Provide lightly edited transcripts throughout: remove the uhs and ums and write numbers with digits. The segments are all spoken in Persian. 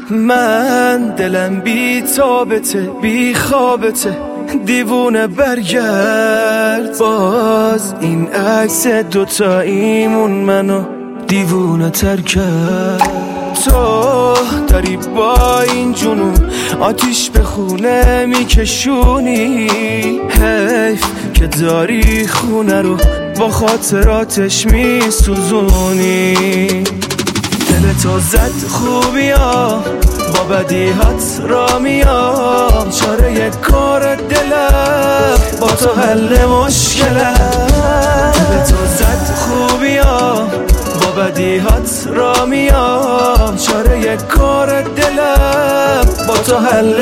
من دلم بی تابته بی خوابته، دیوونه برگرد. باز این عکس دوتاییمون منو دیوونه تر کرد. تو داری با این جنون آتیش به خونه میکشونی، حیف که داری خونه رو با خاطراتش میسوزونی. دل تو زد خوبیا با بدیهات را میام، چاره کار دلم با تو حل مشکلم. دل تو زد خوبیا با بدیهات را میام، چاره کار دلم با تو حل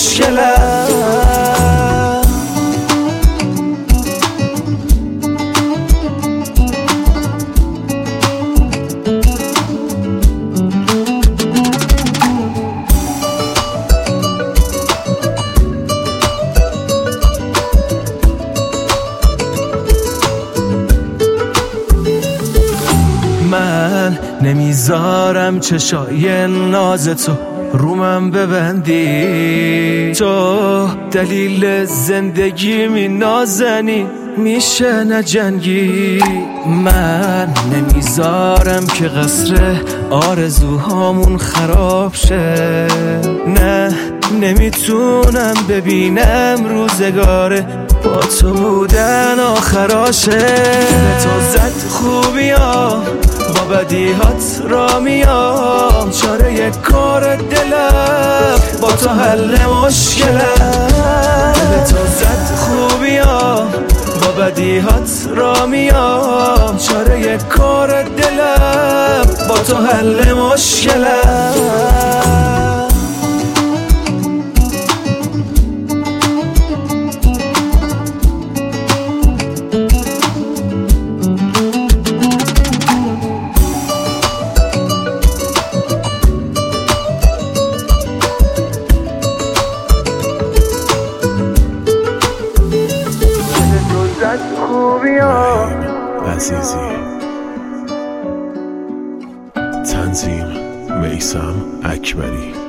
مشکلم. من نمیذارم چشای ناز تو رومم ببندی، تو دلیل زندگی می نازنی میشه نجنگی. من نمیذارم که قصر آرزوهامون خراب شه، نه نمیتونم ببینم روزگار با تو بودن آخراشه. تو زد خوبیا با بدیهات را میام، چاره کار دلم با تو حل مشکلم. تو زد خوبیا با بدیهات را میام، چاره کار دلم با تو حل مشکلم. عزیزی تنظیم میثم اکبری.